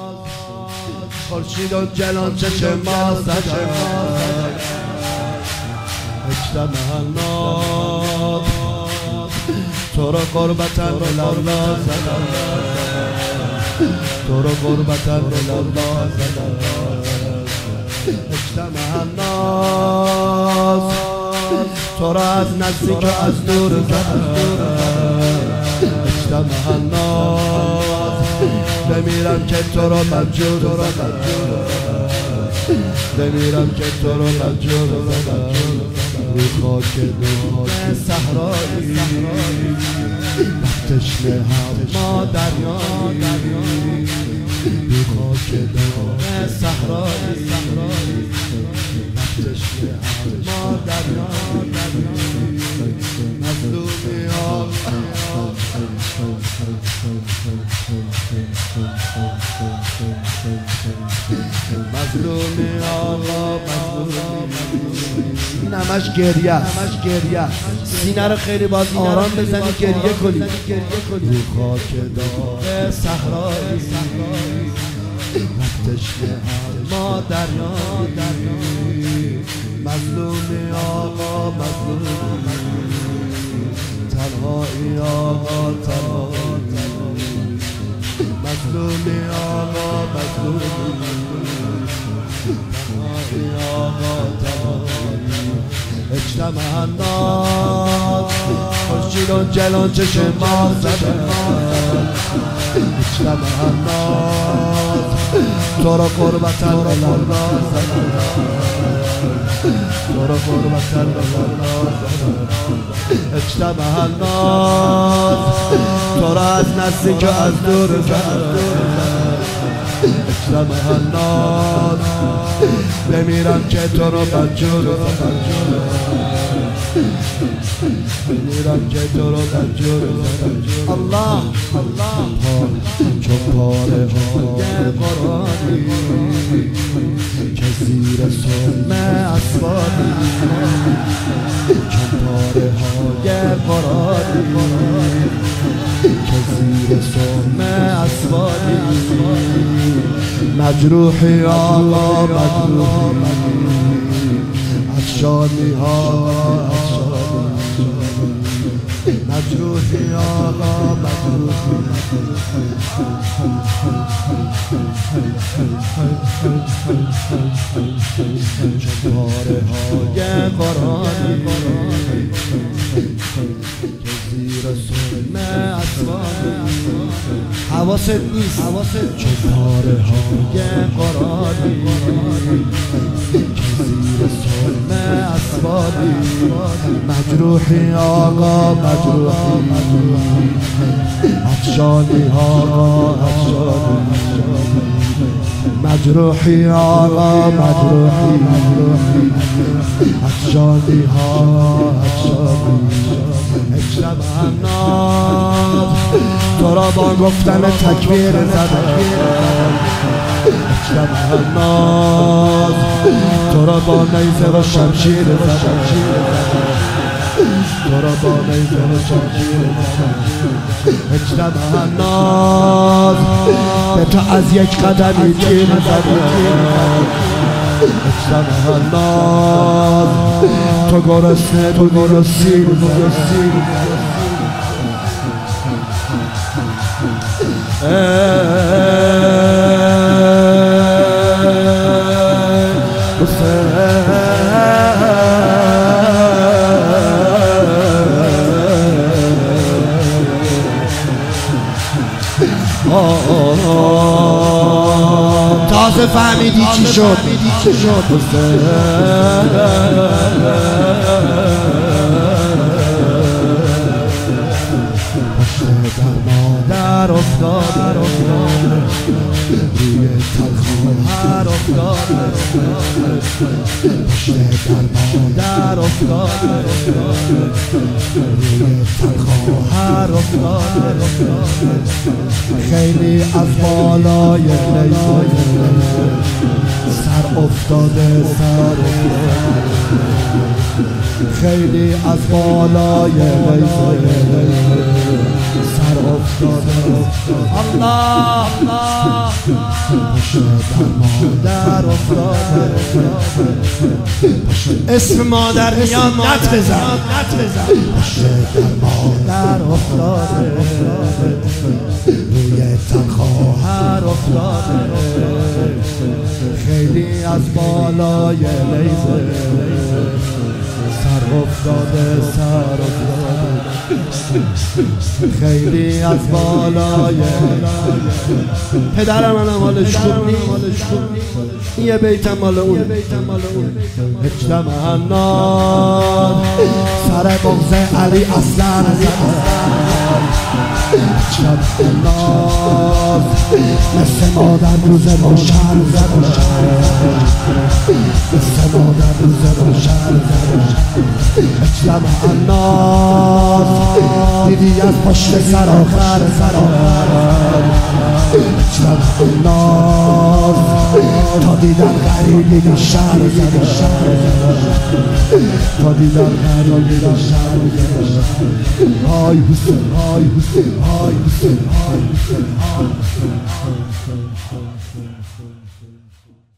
خورشید و جلان چشم ما زدن اجتمع الناس تو را قربتاً الله زدن تو را قربتاً الله زدن اجتمع الناس تو را از نزدیک و از دور زدن اجتمع الناس بمیرم که تو را مجور زدن بمیرم که تو را مجور زدن رو خاک دور صحرایی تشنه هم ما دریایی رو خاک دور صحرایی تشنه هم ما دریایی مظلومی ها مظلومی آقا مظلومی این همش گریه سینه رو خیلی باز آرام بزنی گریه کنی رو خاک دار صحرایی تشنه ما دریایی مظلومی آقا مظلومی تنهایی آقا تنهایی مظلومی آقا مظلومی تنهایی آقا تنهایی اجتمع الناس خورشید و جلان چشم ما زدن اجتمع الناس تو را قربتاً الله زدن تو را قربتاً الله زدن اجتمع الناس تو را از نزدیک و از دور زدن اجتمع الناس بمیرم که تو را مجور بمیرم که تو را مجور الله چون پاره های قرآنی که زیر سلم اسوانی چون پاره های قرآنی که زیر سلم اسوانی مجروحی آقا مجروحی افشانی آقا مجروحی آقا مجروحی چون پاره های قرآنی که زیر سلم اسوانی حواست نیست چون پاره های قرآنی که زیر سلم اسوانی مجروحی آقا مجروحی افشانی آقا افشانی مجروحی آقا مجروحی افشانی آقا افشانی اجتمع الناس تو را با گفتن تکبیر زدن اجتمع الناس تو را با نیزه و شمشیر زدن تو را با نیزه و شمشیر زدن اجتمع الناس به تو از یک قدمی تیر زدن اجتمع الناس تو گرسنه تو گرسنی تازه فهمیدی چی شد در افتاد روی تلخوهر افتاد پشت در افتاد روی تلخوهر افتاد خیلی از بالای لیزه سر افتاده خیلی از بالای لیزه سر افتاده الله در افتاده اسم مادر میاد نت بزن در افتاده روی تن خواهر افتاده خیلی از بالای لیزه سر افتاده خیلی از بالای پدرم منم حالش خوب نیست یه بیتم مال اون اجتماع الناس سر بغض علی اصلا اجتماع الناس مثل مادر روز روشن مثل مادر روز روشن اجتماع الناس دیدی از پشت سر آخر اجتماع الناس تا دیدن غریبی شهر تا دیدن غریبی شهر های حسین های حسین های حسین های حسین